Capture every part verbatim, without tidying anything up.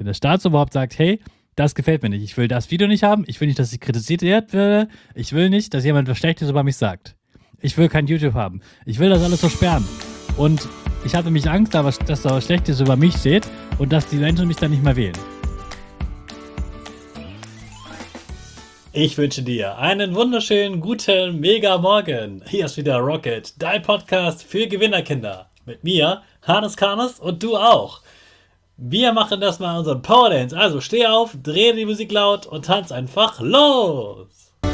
Wenn der Staatsoberhaupt sagt, hey, das gefällt mir nicht, ich will das Video nicht haben, ich will nicht, dass ich kritisiert werde, ich will nicht, dass jemand was Schlechtes über mich sagt. Ich will kein YouTube haben. Ich will das alles so sperren. Und ich habe nämlich Angst, dass da was Schlechtes über mich steht und dass die Menschen mich dann nicht mehr wählen. Ich wünsche dir einen wunderschönen, guten, mega Morgen. Hier ist wieder Rocket, dein Podcast für Gewinnerkinder. Mit mir, Hannes Karnes und du auch. Wir machen das mal unseren Power Dance. Also steh auf, dreh die Musik laut und tanz einfach los.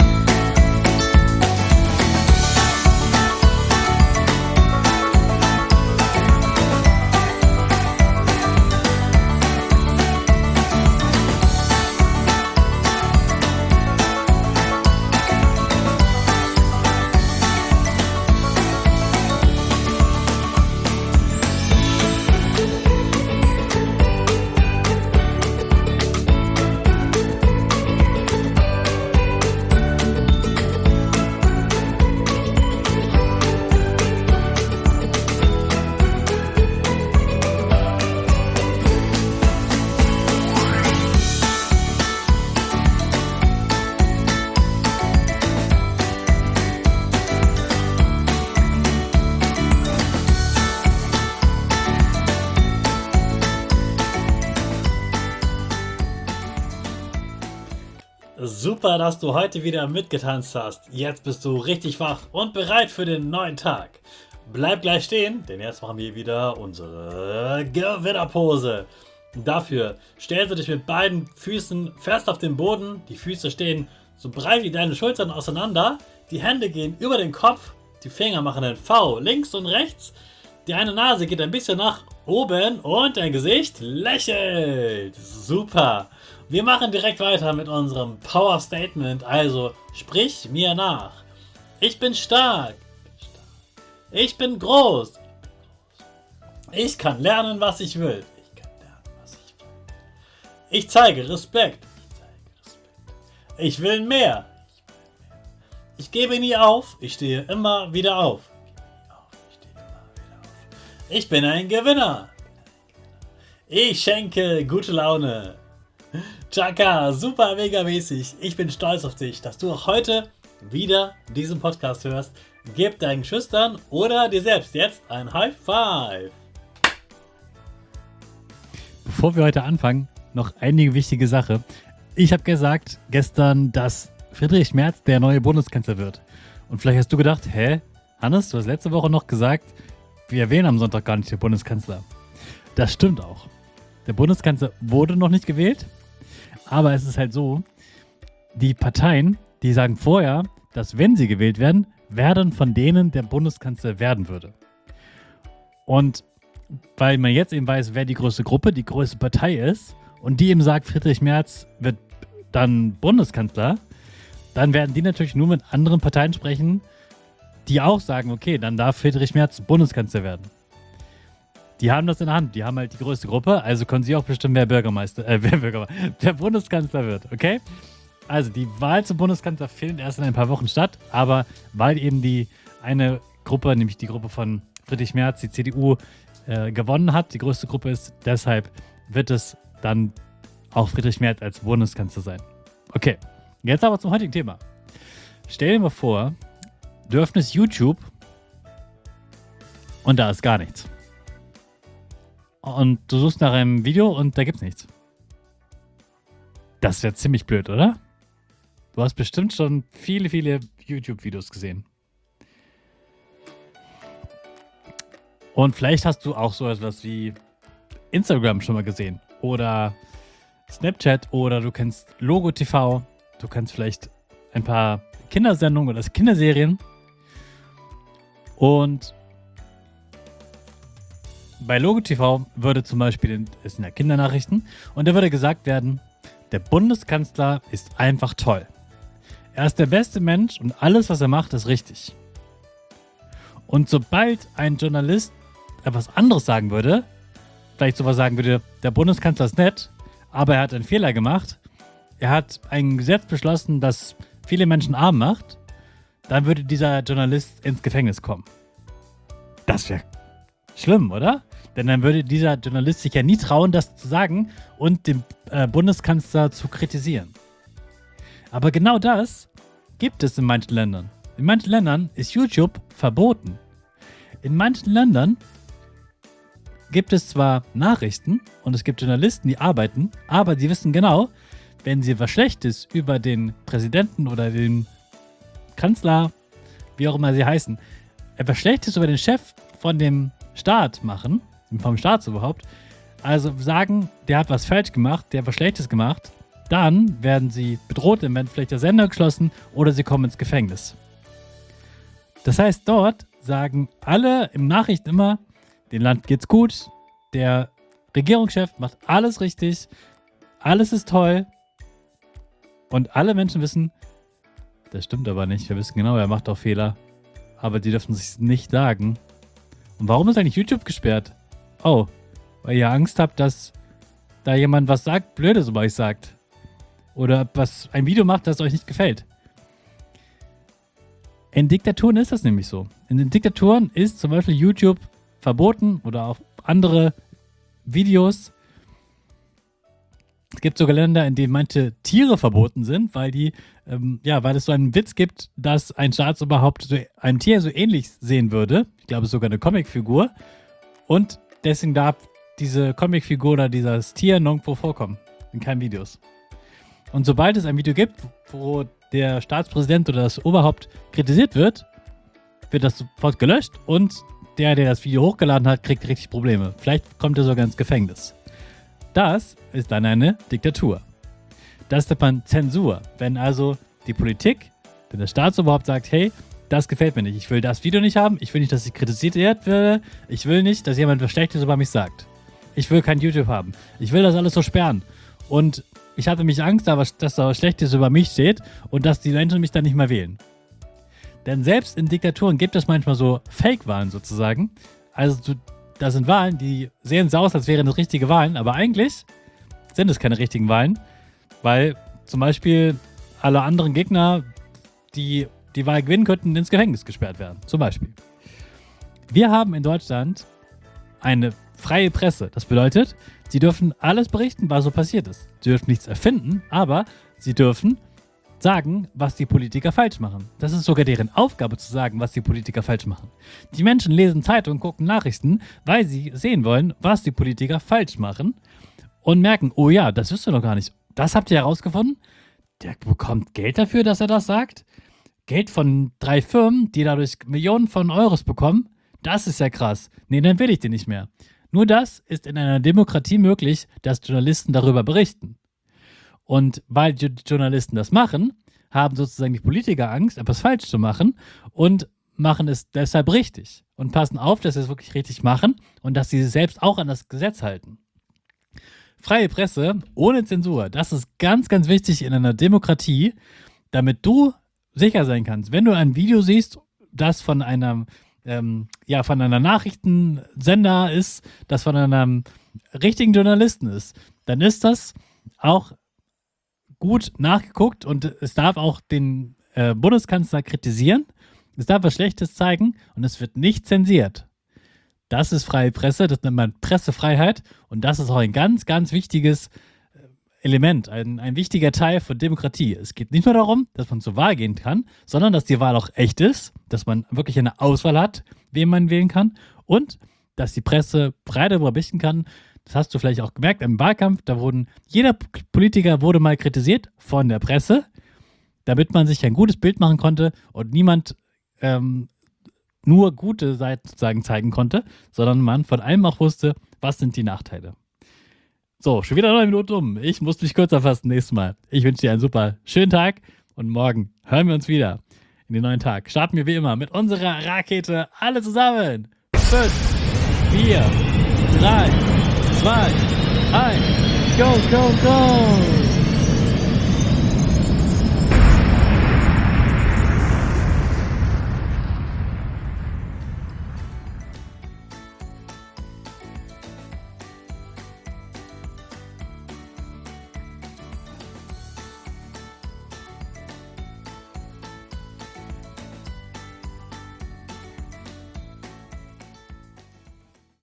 Super, dass du heute wieder mitgetanzt hast. Jetzt bist du richtig wach und bereit für den neuen Tag. Bleib gleich stehen, denn jetzt machen wir wieder unsere Gewinnerpose. Dafür stellst du dich mit beiden Füßen fest auf den Boden. Die Füße stehen so breit wie deine Schultern auseinander. Die Hände gehen über den Kopf. Die Finger machen ein V links und rechts. Die eine Nase geht ein bisschen nach oben und dein Gesicht lächelt. Super. Wir machen direkt weiter mit unserem Power Statement. Also sprich mir nach. Ich bin stark. Ich bin groß. Ich kann lernen, was ich will. Ich kann lernen, was ich will. Ich zeige Respekt. Ich zeige Respekt. Ich will mehr. Ich gebe nie auf. Ich stehe immer wieder auf. Ich bin ein Gewinner. Ich schenke gute Laune. Chaka, super mega mäßig. Ich bin stolz auf dich, dass du auch heute wieder diesen Podcast hörst. Gib deinen Geschwistern oder dir selbst jetzt ein High Five. Bevor wir heute anfangen, noch einige wichtige Sachen. Ich habe gesagt gestern, dass Friedrich Merz der neue Bundeskanzler wird. Und vielleicht hast du gedacht, hä, Hannes, du hast letzte Woche noch gesagt, wir wählen am Sonntag gar nicht den Bundeskanzler. Das stimmt auch. Der Bundeskanzler wurde noch nicht gewählt. Aber es ist halt so, die Parteien, die sagen vorher, dass wenn sie gewählt werden, werden von denen der Bundeskanzler werden würde. Und weil man jetzt eben weiß, wer die größte Gruppe, die größte Partei ist und die eben sagt, Friedrich Merz wird dann Bundeskanzler, dann werden die natürlich nur mit anderen Parteien sprechen, die auch sagen, okay, dann darf Friedrich Merz Bundeskanzler werden. Die haben das in der Hand, die haben halt die größte Gruppe, also können sie auch bestimmen, wer Bürgermeister, äh, wer Bürgermeister, wer Bundeskanzler wird, okay? Also die Wahl zum Bundeskanzler findet erst in ein paar Wochen statt, aber weil eben die eine Gruppe, nämlich die Gruppe von Friedrich Merz, die C D U, äh, gewonnen hat, die größte Gruppe ist, deshalb wird es dann auch Friedrich Merz als Bundeskanzler sein. Okay, jetzt aber zum heutigen Thema. Stell dir mal vor, du öffnest YouTube und da ist gar nichts. Und du suchst nach einem Video und da gibt's nichts. Das wäre ziemlich blöd, oder? Du hast bestimmt schon viele, viele YouTube-Videos gesehen. Und vielleicht hast du auch so etwas wie Instagram schon mal gesehen. Oder Snapchat oder du kennst Logo T V. Du kennst vielleicht ein paar Kindersendungen oder Kinderserien. Und bei Logo T V würde zum Beispiel, es sind ja Kindernachrichten, und da würde gesagt werden, der Bundeskanzler ist einfach toll. Er ist der beste Mensch und alles, was er macht, ist richtig. Und sobald ein Journalist etwas anderes sagen würde, vielleicht sowas sagen würde, der Bundeskanzler ist nett, aber er hat einen Fehler gemacht, er hat ein Gesetz beschlossen, das viele Menschen arm macht, dann würde dieser Journalist ins Gefängnis kommen. Das wäre schlimm, oder? Denn dann würde dieser Journalist sich ja nie trauen, das zu sagen und den äh, Bundeskanzler zu kritisieren. Aber genau das gibt es in manchen Ländern. In manchen Ländern ist YouTube verboten. In manchen Ländern gibt es zwar Nachrichten und es gibt Journalisten, die arbeiten, aber die wissen genau, wenn sie was Schlechtes über den Präsidenten oder den Kanzler, wie auch immer sie heißen, etwas Schlechtes über den Chef von dem Staat machen, vom Staat überhaupt, also sagen, der hat was falsch gemacht, der hat was Schlechtes gemacht, dann werden sie bedroht, dann werden vielleicht der Sender geschlossen oder sie kommen ins Gefängnis. Das heißt, dort sagen alle im Nachrichten immer, dem Land geht's gut, der Regierungschef macht alles richtig, alles ist toll und alle Menschen wissen, das stimmt aber nicht, wir wissen genau, er macht auch Fehler, aber die dürfen sich nicht sagen. Und warum ist eigentlich YouTube gesperrt? Oh, weil ihr Angst habt, dass da jemand was sagt, Blödes über euch sagt. Oder was ein Video macht, das euch nicht gefällt. In Diktaturen ist das nämlich so. In den Diktaturen ist zum Beispiel YouTube verboten oder auch andere Videos. Es gibt sogar Länder, in denen manche Tiere verboten sind, weil die, ähm, ja, weil es so einen Witz gibt, dass ein Staatsoberhaupt so ein Tier so ähnlich sehen würde. Ich glaube, sogar eine Comicfigur. Und deswegen darf diese Comicfigur oder dieses Tier nirgendwo vorkommen. In keinen Videos. Und sobald es ein Video gibt, wo der Staatspräsident oder das Oberhaupt kritisiert wird, wird das sofort gelöscht und der, der das Video hochgeladen hat, kriegt richtig Probleme. Vielleicht kommt er sogar ins Gefängnis. Das ist dann eine Diktatur. Das nennt man Zensur. Wenn also die Politik, wenn das Staatsoberhaupt sagt, hey, das gefällt mir nicht, ich will das Video nicht haben, ich will nicht, dass ich kritisiert werde, ich will nicht, dass jemand was Schlechtes über mich sagt. Ich will kein YouTube haben. Ich will das alles so sperren. Und ich hatte mich Angst, dass da was Schlechtes über mich steht und dass die Menschen mich dann nicht mehr wählen. Denn selbst in Diktaturen gibt es manchmal so Fake-Wahlen sozusagen. Also das sind Wahlen, die sehen so aus, als wären das richtige Wahlen, aber eigentlich sind es keine richtigen Wahlen, weil zum Beispiel alle anderen Gegner, die die Wahl gewinnen könnten, ins Gefängnis gesperrt werden. Zum Beispiel. Wir haben in Deutschland eine freie Presse. Das bedeutet, sie dürfen alles berichten, was so passiert ist. Sie dürfen nichts erfinden, aber sie dürfen sagen, was die Politiker falsch machen. Das ist sogar deren Aufgabe zu sagen, was die Politiker falsch machen. Die Menschen lesen Zeitungen, gucken Nachrichten, weil sie sehen wollen, was die Politiker falsch machen und merken, oh ja, das wisst ihr noch gar nicht. Das habt ihr herausgefunden? Der bekommt Geld dafür, dass er das sagt? Geld von drei Firmen, die dadurch Millionen von Euros bekommen? Das ist ja krass. Nee, dann will ich den nicht mehr. Nur das ist in einer Demokratie möglich, dass Journalisten darüber berichten. Und weil die Journalisten das machen, haben sozusagen die Politiker Angst, etwas falsch zu machen und machen es deshalb richtig. Und passen auf, dass sie es wirklich richtig machen und dass sie sich selbst auch an das Gesetz halten. Freie Presse ohne Zensur, das ist ganz, ganz wichtig in einer Demokratie, damit du sicher sein kannst. Wenn du ein Video siehst, das von einem Ähm, ja, von einer Nachrichtensender ist, das von einem richtigen Journalisten ist, dann ist das auch gut nachgeguckt und es darf auch den äh, Bundeskanzler kritisieren, es darf was Schlechtes zeigen und es wird nicht zensiert. Das ist freie Presse, das nennt man Pressefreiheit und das ist auch ein ganz, ganz wichtiges Element, ein, ein wichtiger Teil von Demokratie. Es geht nicht nur darum, dass man zur Wahl gehen kann, sondern dass die Wahl auch echt ist, dass man wirklich eine Auswahl hat, wen man wählen kann und dass die Presse frei darüber berichten kann. Das hast du vielleicht auch gemerkt im Wahlkampf, da wurden, jeder Politiker wurde mal kritisiert von der Presse, damit man sich ein gutes Bild machen konnte und niemand ähm, nur gute Seiten sozusagen zeigen konnte, sondern man von allem auch wusste, was sind die Nachteile. So, schon wieder neun Minuten um. Ich muss mich kürzer fassen nächstes Mal. Ich wünsche dir einen super schönen Tag und morgen hören wir uns wieder in den neuen Tag. Starten wir wie immer mit unserer Rakete alle zusammen. fünf, vier, drei, zwei, eins, go, go, go!